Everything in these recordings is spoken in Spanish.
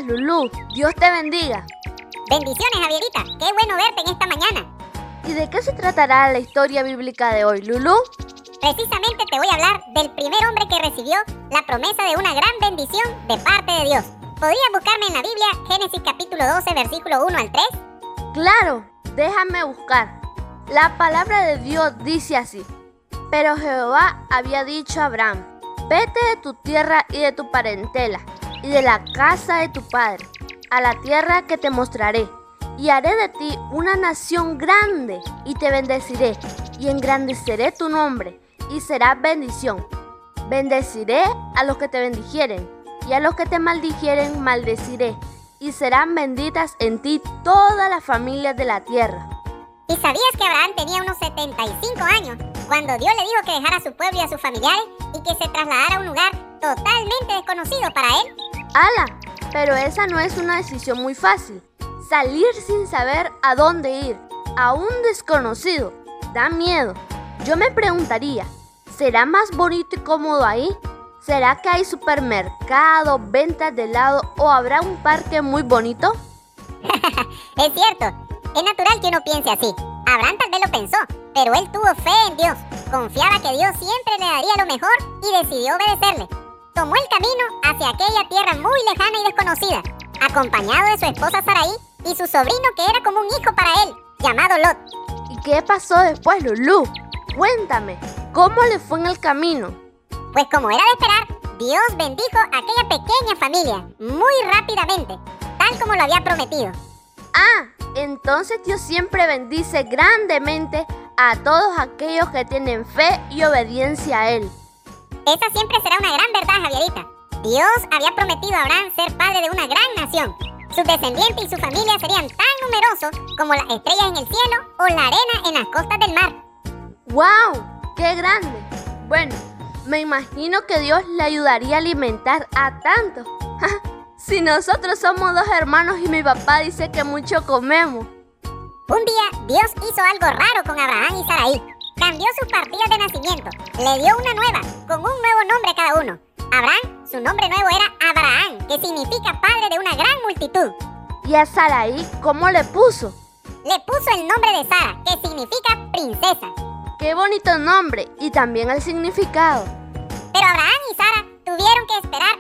Lulú. Dios te bendiga. Bendiciones, Javierita. Qué bueno verte en esta mañana. ¿Y de qué se tratará la historia bíblica de hoy, Lulú? Precisamente te voy a hablar del primer hombre que recibió la promesa de una gran bendición de parte de Dios. ¿Podrías buscarme en la Biblia Génesis capítulo 12, versículo 1 al 3? Claro, déjame buscar. La palabra de Dios dice así: Pero Jehová había dicho a Abraham: Vete de tu tierra y de tu parentela, y de la casa de tu padre, a la tierra que te mostraré, y haré de ti una nación grande, y te bendeciré, y engrandeceré tu nombre, y serás bendición. Bendeciré a los que te bendijeren, y a los que te maldijeren maldeciré, y serán benditas en ti todas las familias de la tierra. ¿Y sabías que Abraham tenía unos 75 años cuando Dios le dijo que dejara a su pueblo y a sus familiares y que se trasladara a un lugar totalmente desconocido para él? ¡Hala! Pero esa no es una decisión muy fácil. Salir sin saber a dónde ir, a un desconocido, da miedo. Yo me preguntaría, ¿será más bonito y cómodo ahí? ¿Será que hay supermercados, ventas de helado o habrá un parque muy bonito? Es cierto, es natural que uno piense así. Abraham tal vez lo pensó, pero él tuvo fe en Dios. Confiaba que Dios siempre le daría lo mejor y decidió obedecerle. Tomó el camino hacia aquella tierra muy lejana y desconocida, acompañado de su esposa Sarai y su sobrino que era como un hijo para él, llamado Lot. ¿Y qué pasó después, Lulú? Cuéntame, ¿cómo le fue en el camino? Pues como era de esperar, Dios bendijo a aquella pequeña familia muy rápidamente, tal como lo había prometido. Ah, entonces Dios siempre bendice grandemente a todos aquellos que tienen fe y obediencia a Él. Esa siempre será una gran verdad, Javierita. Dios había prometido a Abraham ser padre de una gran nación. Sus descendientes y su familia serían tan numerosos como las estrellas en el cielo o la arena en las costas del mar. ¡Wow! ¡Qué grande! Bueno, me imagino que Dios le ayudaría a alimentar a tantos. Si nosotros somos dos hermanos y mi papá dice que mucho comemos. Un día Dios hizo algo raro con Abraham y Sarai. Cambió sus partidas de nacimiento, le dio una nueva, con un nuevo nombre a cada uno. Abraham, su nombre nuevo era Abraham, que significa padre de una gran multitud. ¿Y a Sarai cómo le puso? Le puso el nombre de Sara, que significa princesa. ¡Qué bonito nombre! Y también el significado. Pero Abraham y Sara tuvieron que esperar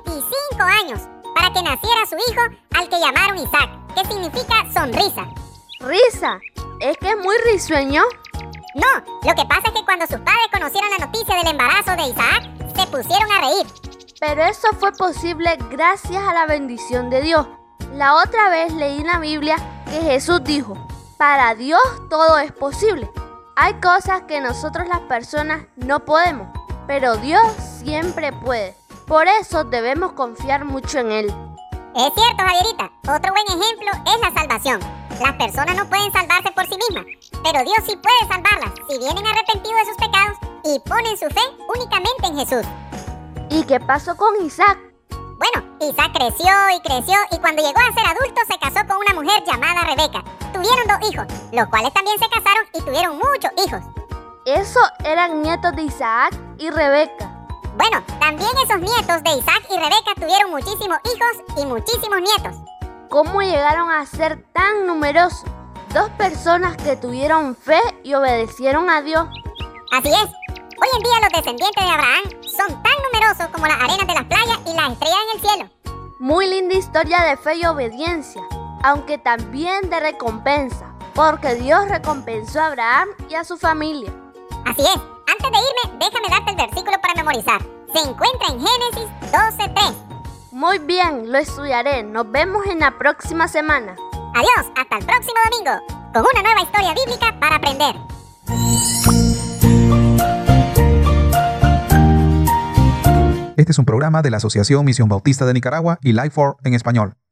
25 años para que naciera su hijo, al que llamaron Isaac, que significa sonrisa. ¿Risa? ¿Es que es muy risueño? No, lo que pasa es que cuando sus padres conocieron la noticia del embarazo de Isaac, se pusieron a reír. Pero eso fue posible gracias a la bendición de Dios. La otra vez leí en la Biblia que Jesús dijo: para Dios todo es posible. Hay cosas que nosotros las personas no podemos, pero Dios siempre puede. Por eso debemos confiar mucho en Él. Es cierto, Javierita. Otro buen ejemplo es la salvación. Las personas no pueden salvarse por sí mismas, pero Dios sí puede salvarlas si vienen arrepentidos de sus pecados y ponen su fe únicamente en Jesús. ¿Y qué pasó con Isaac? Bueno, Isaac creció y cuando llegó a ser adulto se casó con una mujer llamada Rebeca. Tuvieron 2 hijos, los cuales también se casaron y tuvieron muchos hijos. Eso eran nietos de Isaac y Rebeca. Bueno, también esos nietos de Isaac y Rebeca tuvieron muchísimos hijos y muchísimos nietos. ¿Cómo llegaron a ser tan numerosos? 2 personas que tuvieron fe y obedecieron a Dios. Así es. Hoy en día los descendientes de Abraham son tan numerosos como las arenas de las playas y las estrellas en el cielo. Muy linda historia de fe y obediencia, aunque también de recompensa, porque Dios recompensó a Abraham y a su familia. Así es. Antes de irme, déjame darte el versículo para memorizar. Se encuentra en Génesis 12:3. Muy bien, lo estudiaré. Nos vemos en la próxima semana. Adiós, hasta el próximo domingo, con una nueva historia bíblica para aprender. Este es un programa de la Asociación Misión Bautista de Nicaragua y Life4 en español.